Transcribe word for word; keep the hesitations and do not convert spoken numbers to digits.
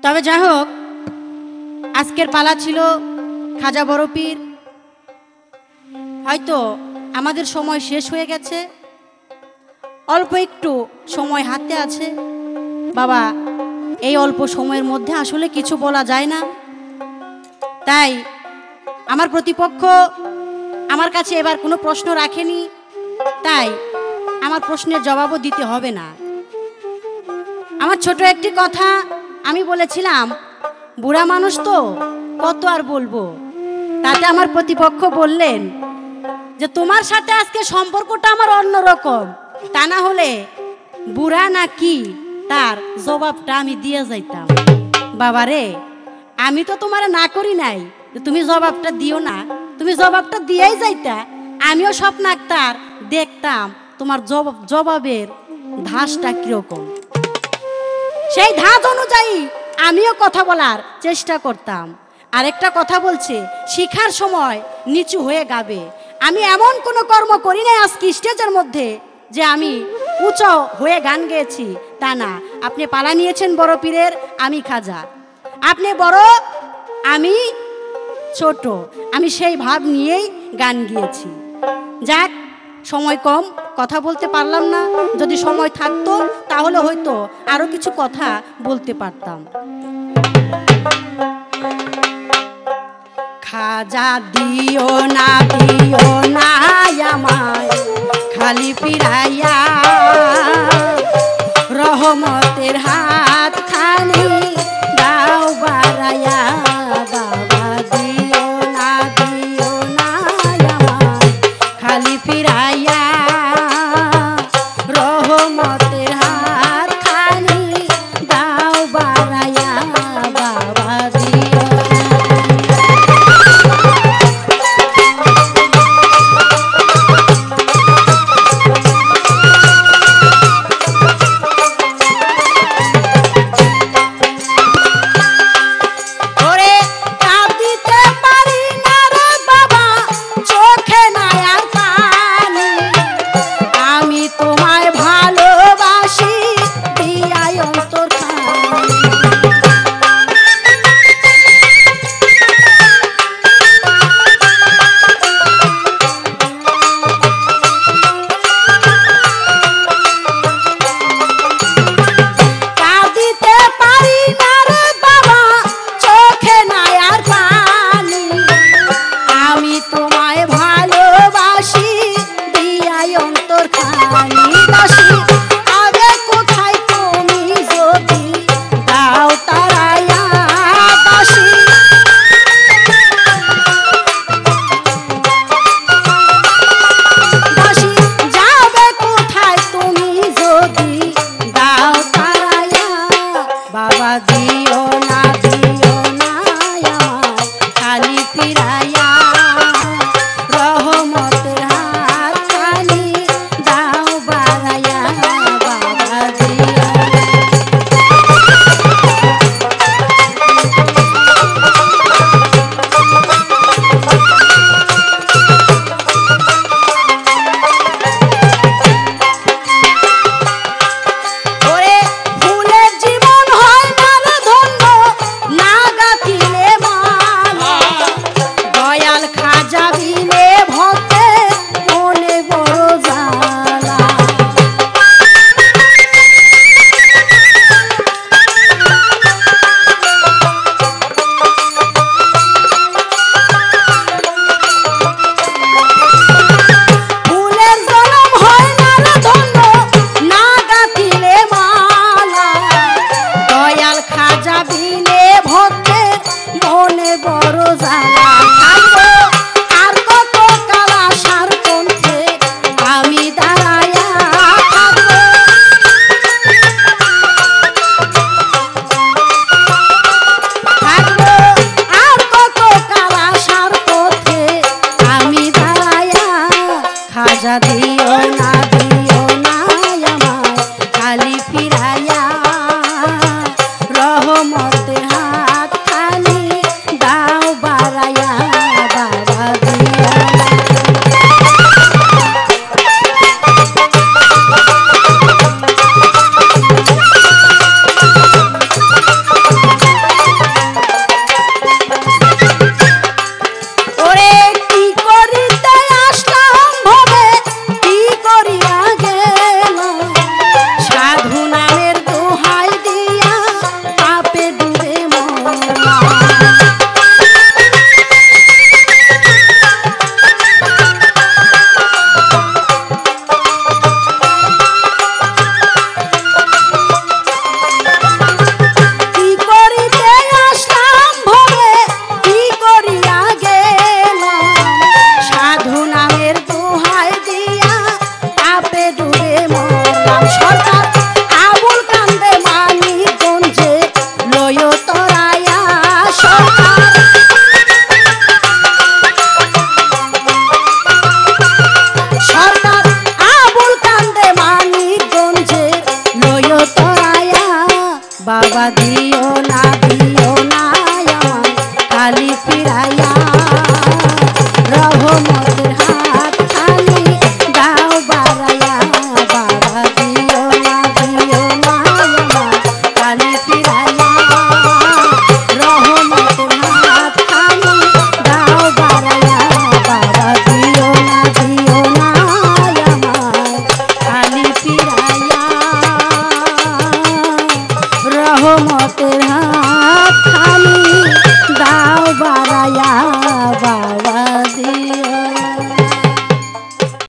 তবে যাই হোক, আজকের পালা ছিল খাজা বড় পীর। হয়তো আমাদের সময় শেষ হয়ে গেছে, অল্প একটু সময় হাতে আছে। বাবা, এই অল্প সময়ের মধ্যে আসলে কিছু বলা যায় না, তাই আমার প্রতিপক্ষ আমার কাছে এবার কোনো প্রশ্ন রাখেনি, তাই আমার প্রশ্নের জবাবও দিতে হবে না। আমার ছোট একটি কথা আমি বলেছিলাম, বুড়া মানুষ তো কত আর বলবো। তাতে আমার প্রতিপক্ষ বললেন যে তোমার সাথে আজকে সম্পর্কটা আমার অন্যরকম, তা না হলে বুড়া না কি তার জবাবটা আমি দিয়ে যাইতাম। বাবারে, আমি তো তোমার না করি নাই তুমি জবাবটা দিও না, তুমি জবাবটা দিয়েই যাইতা, আমিও স্বপ্ন আক্তার দেখতাম তোমার জবাব জবাবের ধাঁচটা কিরকম। সেই ধাঁচ অনুযায়ী আমিও কথা বলার চেষ্টা করতাম। আরেকটা কথা বলছে, শিখার সময় নিচু হয়ে গাবে। আমি এমন কোনো কর্ম করি নাই আজকে স্টেজের মধ্যে যে আমি উঁচু হয়ে গান গেয়েছি, তা না। আপনি পালা নিয়েছেন বড় পীরের, আমি খাজা। আপনি বড়, আমি ছোট, আমি সেই ভাব নিয়েই গান গিয়েছি। যাক, সময় কম, কথা বলতে পারলাম না। যদি সময় থাকতো তাহলে হয়তো আরো কিছু কথা বলতে পারতাম। খাজা দিও না দিও না আমায় খালি ফিরাইয়া, রহমতের হাত খালি দাও বাড়াইয়া। বাবা দিও না দিও না আমায় খালি ফিরাইয়া, রহমতের হাত খালি দাও বাড়াইয়া। বাবা দিও বাবা দিও না দিও না আমার খালি ফিরাইয়া রহমতের হাত খালি দাও বাড়াইয়া বাবা দিও না দিও না আমার খালি ফিরাইয়া রহমতের হাত খালি দাও বাড়াইয়া বাবা দিও না দিও না আমার খালি ফিরাইয়া রহমতের